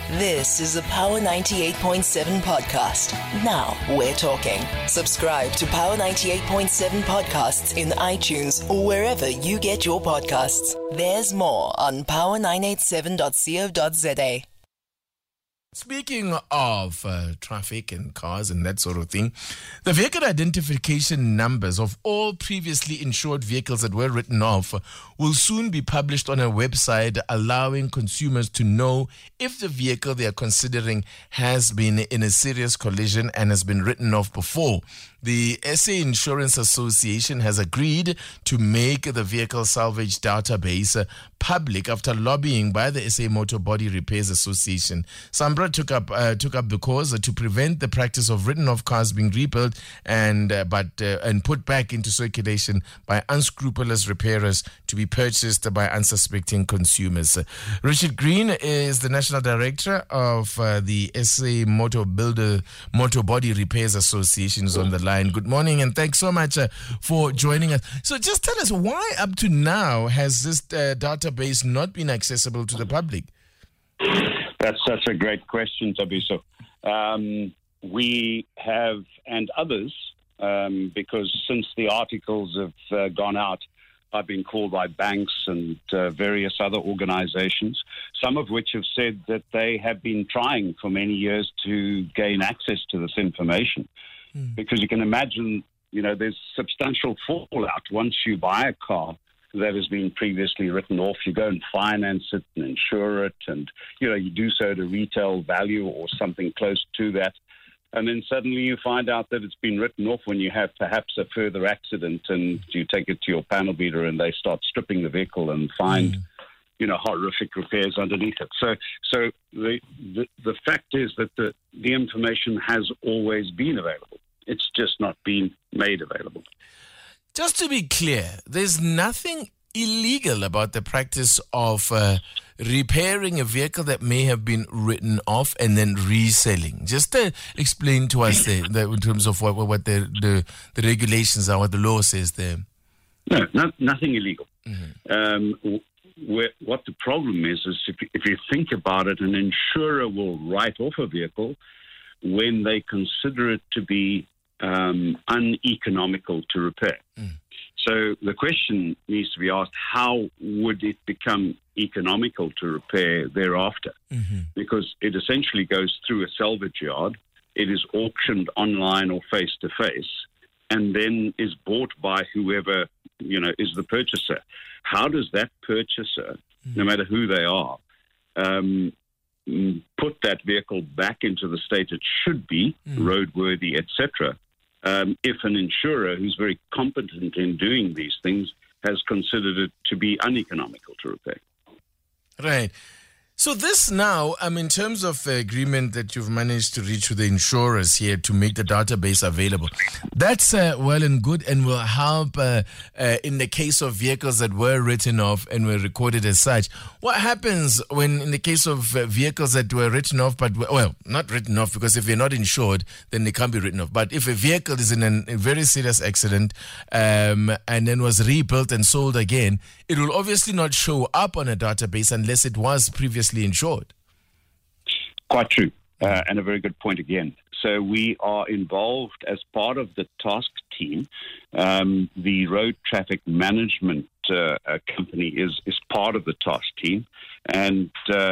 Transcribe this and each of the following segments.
This is a Power 98.7 podcast. Now we're talking. Subscribe to Power 98.7 podcasts in iTunes or wherever you get your podcasts. There's more on power987.co.za. Speaking of traffic and cars and that sort of thing, the vehicle identification numbers of all previously insured vehicles that were written off will soon be published on a website, allowing consumers to know if the vehicle they are considering has been in a serious collision and has been written off before. The SA Insurance Association has agreed to make the vehicle salvage database public after lobbying by the SA Motor Body Repairs Association. Sambra took up the cause to prevent the practice of written-off cars being rebuilt and put back into circulation by unscrupulous repairers to be purchased by unsuspecting consumers. Richard Green is the National Director of the SA Motor Body Repairs Association is on the line. Good morning and thanks so much for joining us. So just tell us, why up to now has this database not been accessible to the public? That's such a great question, Tabiso. We have, and others, because since the articles have gone out, I've been called by banks and various other organizations, some of which have said that they have been trying for many years to gain access to this information. Because you can imagine, there's substantial fallout once you buy a car that has been previously written off. You go and finance it and insure it, and you do so at a retail value or something close to that. And then suddenly you find out that it's been written off when you have perhaps a further accident, and you take it to your panel beater and they start stripping the vehicle and find horrific repairs underneath it. So the fact is that the information has always been available. It's just not been made available. Just to be clear, there's nothing illegal about the practice of repairing a vehicle that may have been written off and then reselling. Just explain to us in terms of what the regulations are, what the law says there. No, nothing illegal. Mm-hmm. What the problem is if you think about it, an insurer will write off a vehicle when they consider it to be uneconomical to repair. So the question needs to be asked, how would it become economical to repair thereafter? Because it essentially goes through a salvage yard, it is auctioned online or face-to-face, and then is bought by whoever is the purchaser. How does that purchaser, no matter who they are, put that vehicle back into the state it should be, roadworthy, etc., if an insurer who's very competent in doing these things has considered it to be uneconomical to repair? Right. So this now, in terms of the agreement that you've managed to reach with the insurers here to make the database available, that's well and good and will help in the case of vehicles that were written off and were recorded as such. What happens when, in the case of vehicles that were written off, not written off, because if they're not insured, then they can't be written off. But if a vehicle is in a very serious accident and then was rebuilt and sold again, it will obviously not show up on a database unless it was previously insured. Quite true, and a very good point again. So we are involved as part of the task team. The road traffic management company is part of the task team, and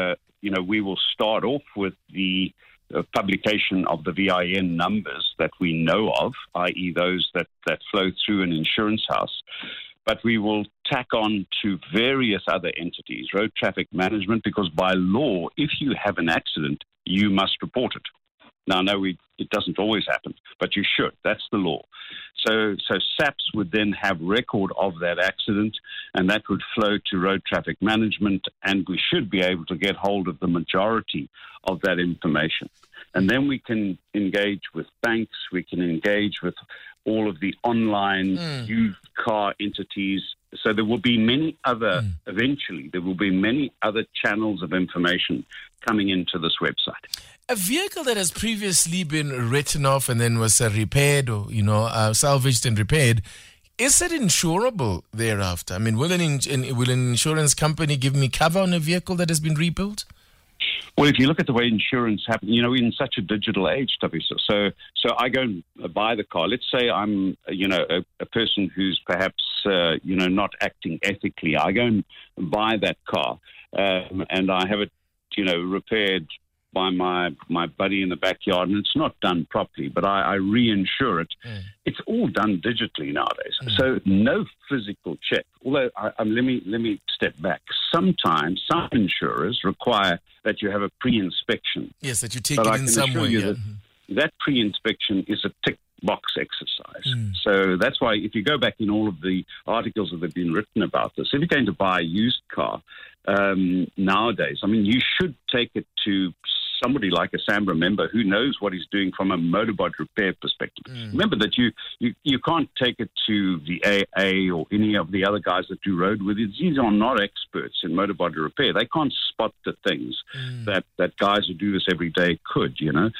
we will start off with the publication of the VIN numbers that we know of, i.e. those that flow through an insurance house. But we will tack on to various other entities, road traffic management, because by law, if you have an accident, you must report it. Now, no, it doesn't always happen, but you should. That's the law. So SAPS would then have record of that accident, and that would flow to road traffic management, and we should be able to get hold of the majority of that information. And then we can engage with banks, we can engage with all of the online used car entities. So there will be many other, eventually, there will be many other channels of information coming into this website. A vehicle that has previously been written off and then was repaired or, salvaged and repaired, is it insurable thereafter? Will an insurance company give me cover on a vehicle that has been rebuilt? Well, if you look at the way insurance happens, we're in such a digital age, so I go and buy the car. Let's say I'm, a person who's perhaps, not acting ethically. I go and buy that car, and I have it, repaired by my buddy in the backyard, and it's not done properly, but I reinsure it. It's all done digitally nowadays. So no physical check. Although, let me step back. Sometimes some insurers require that you have a pre-inspection. Yes, that you take it in some way. That pre-inspection is a tick box exercise. So that's why if you go back in all of the articles that have been written about this, if you're going to buy a used car nowadays, you should take it to somebody like a SAMRA member who knows what he's doing from a motorbody repair perspective. Remember that you can't take it to the AA or any of the other guys that do road with it. These are not experts in motorbody repair. They can't spot the things that guys who do this every day could,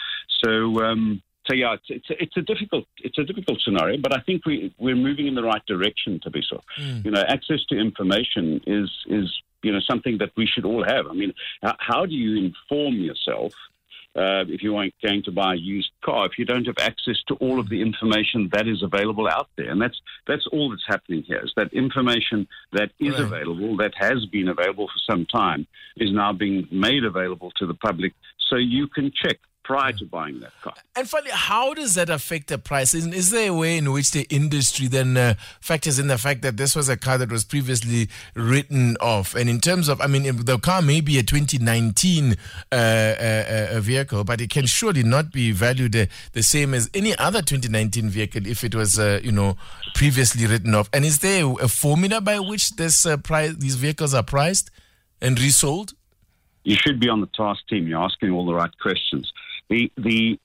So yeah, it's a difficult scenario, but I think we're moving in the right direction, to be so. Access to information is something that we should all have. How do you inform yourself if you are going to buy a used car if you don't have access to all of the information that is available out there? And that's all that's happening here, is that information that is available, that has been available for some time, is now being made available to the public so you can check prior to buying that car. And finally, how does that affect the price? Is there a way in which the industry then factors in the fact that this was a car that was previously written off? And in terms of, the car may be a 2019 vehicle, but it can surely not be valued the same as any other 2019 vehicle if it was, previously written off. And is there a formula by which these vehicles are priced and resold? You should be on the task team. You're asking all the right questions. The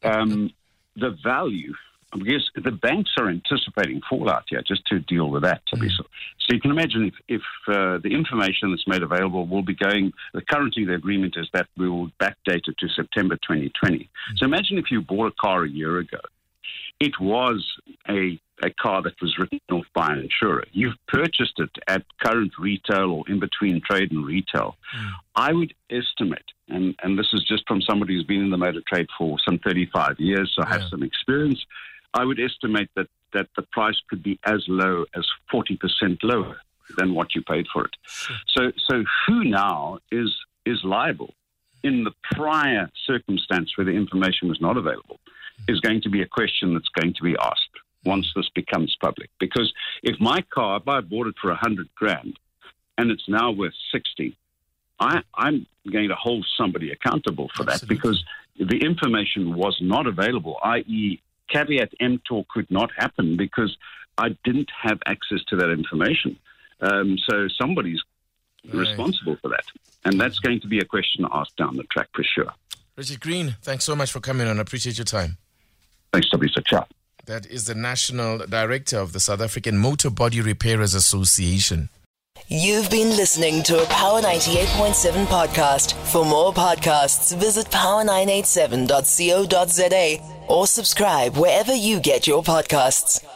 value, because the banks are anticipating fallout here, just to deal with that. So you can imagine if the information that's made available will be going, currently the agreement is that we will backdate it to September 2020. So imagine if you bought a car a year ago. It was a car that was written off by an insurer. You've purchased it at current retail or in between trade and retail. I would estimate, and this is just from somebody who's been in the motor trade for some 35 years, so I have some experience, I would estimate that the price could be as low as 40% lower than what you paid for it. So who now is liable in the prior circumstance where the information was not available is going to be a question that's going to be asked once this becomes public. Because if my car, if I bought it for $100,000 and it's now worth 60, I'm going to hold somebody accountable for that because the information was not available, i.e. caveat emptor could not happen because I didn't have access to that information. So somebody's responsible for that. And that's going to be a question asked down the track for sure. Richard Green, thanks so much for coming on. I appreciate your time. Thanks, Tabisa. Ciao. That is the National Director of the South African Motor Body Repairers Association. You've been listening to a Power 98.7 podcast. For more podcasts, visit power987.co.za or subscribe wherever you get your podcasts.